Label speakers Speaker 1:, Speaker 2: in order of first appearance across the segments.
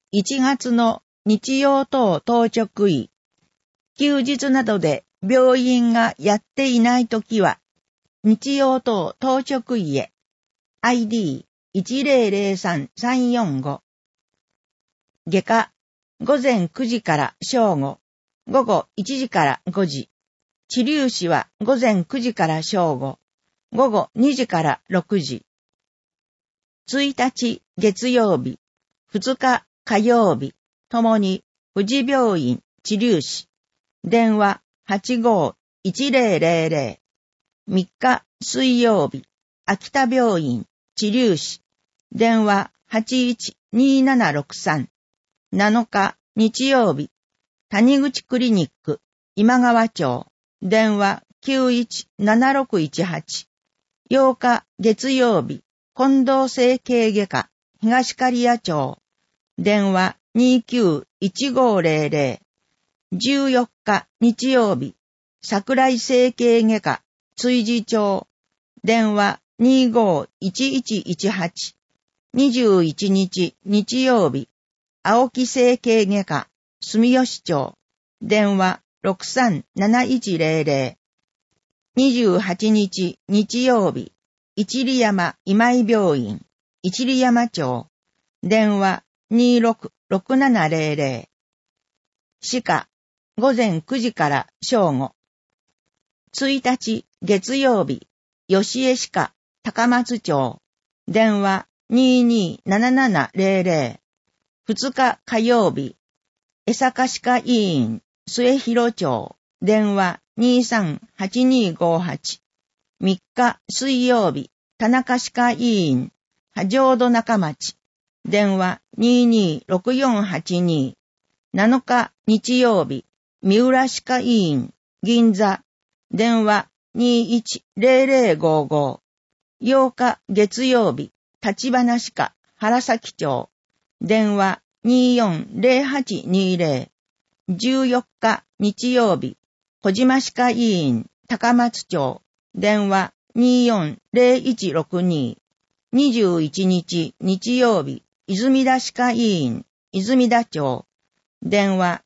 Speaker 1: 1月の日曜等当直医、休日などで病院がやっていないときは、日曜等当直医へ、ID1003-345。外科、午前9時から正午、午後1時から5時。治療士は午前9時から正午、午後2時から6時。1日月曜日、2日火曜日、ともに富士病院治療士、電話 85-1000。3日水曜日、秋田病院治療士、電話 81-2763。7日日曜日、谷口クリニック今川町、電話 91-7618。8日月曜日、近藤整形外科東刈谷町、電話 29-1500。14日日曜日、桜井整形外科築地町、電話 25-1118。21日日曜日、青木整形外科住吉町、電話 63-7100。28日日曜日、一里山今井病院、一里山町、電話 26-6700。歯科、午前9時から正午。1日月曜日、吉江歯科高松町、電話 22-7700。2日火曜日、江坂歯科医院末広町、電話 23-8258。3日水曜日、田中歯科医院波状土中町、電話 22-6482。7日日曜日、三浦歯科医院銀座、電話 21-0055。8日月曜日、立花歯科原崎町、電話 24-0820。14日日曜日、小島歯科医院高松町、電話 24-0162。21日日曜日、泉田歯科医院泉田町、電話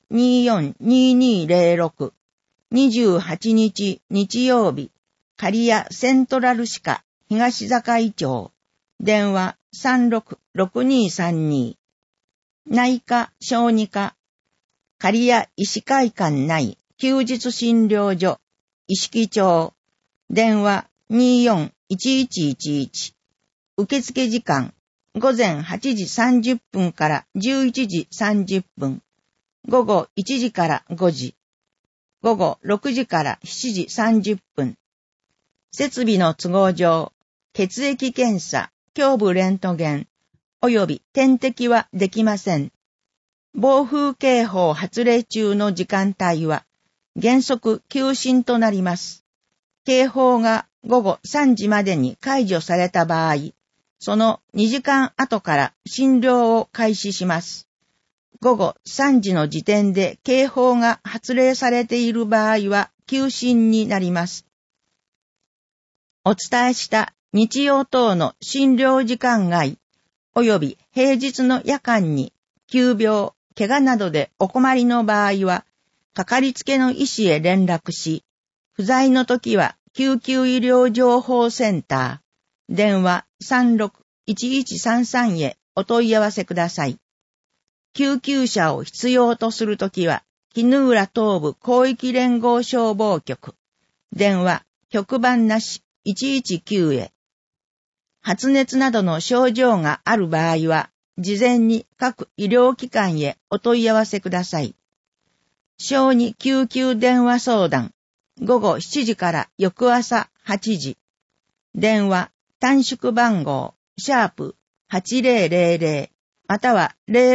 Speaker 1: 24-2206。28日日曜日、刈谷セントラル歯科東坂町、電話 36-6232。内科小児科刈谷医師会館内休日診療所意識町、電話 24-1111。受付時間午前8時30分から11時30分、午後1時から5時、午後6時から7時30分。設備の都合上、血液検査、胸部レントゲン、及び点滴はできません。暴風警報発令中の時間帯は、原則休診となります。警報が午後3時までに解除された場合、その2時間後から診療を開始します。午後3時の時点で警報が発令されている場合は休診になります。お伝えした日曜等の診療時間外、及び平日の夜間に急病、怪我などでお困りの場合は、かかりつけの医師へ連絡し、不在の時は救急医療情報センター、電話 36-1133 へお問い合わせください。救急車を必要とするときは、絹浦東部広域連合消防局、電話、局番なし119へ。発熱などの症状がある場合は、事前に各医療機関へお問い合わせください。小児救急電話相談、午後7時から翌朝8時。電話、短縮番号、#8000、または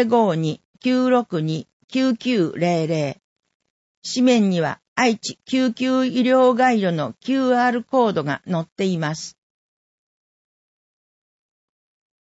Speaker 1: 052-962-9900。紙面には愛知救急医療ガイドの QR コードが載っています。